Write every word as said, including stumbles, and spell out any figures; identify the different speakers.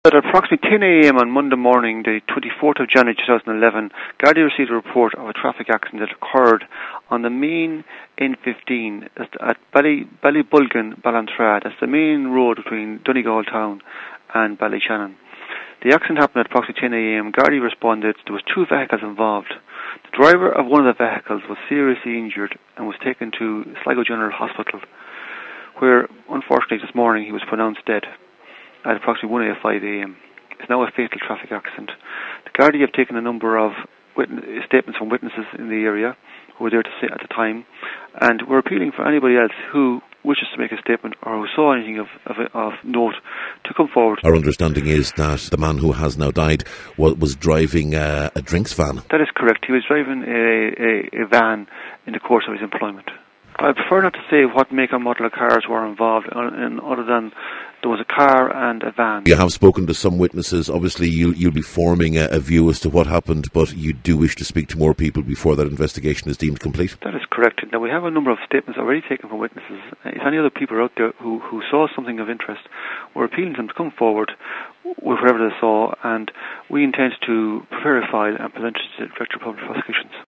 Speaker 1: At approximately ten a m on Monday morning, the twenty-fourth of January two thousand eleven, Gardaí received a report of a traffic accident that occurred on the main N fifteen at Bally, Ballybulgin, Ballantrae. That's the main road between Donegal town and Ballyshannon. The accident happened at approximately ten a m Gardaí responded. There was two vehicles involved. The driver of one of the vehicles was seriously injured and was taken to Sligo General Hospital, where, unfortunately, this morning he was pronounced dead at approximately one oh five a m It's now a fatal traffic accident. The Gardaí have taken a number of witness, statements from witnesses in the area who were there to see at the time, and we're appealing for anybody else who wishes to make a statement or who saw anything of, of, of note to come forward.
Speaker 2: Our understanding is that the man who has now died was, was driving a, a drinks van.
Speaker 1: That is correct. He was driving a, a, a van in the course of his employment. I prefer not to say what make and model of cars were involved, in, other than there was a car and a van.
Speaker 2: You have spoken to some witnesses. Obviously, you'll, you'll be forming a, a view as to what happened, but you do wish to speak to more people before that investigation is deemed complete?
Speaker 1: That is correct. Now, we have a number of statements already taken from witnesses. If any other people are out there who, who saw something of interest, we're appealing to them to come forward with whatever they saw, and we intend to prepare a file and present it to the Director of Public Prosecutions.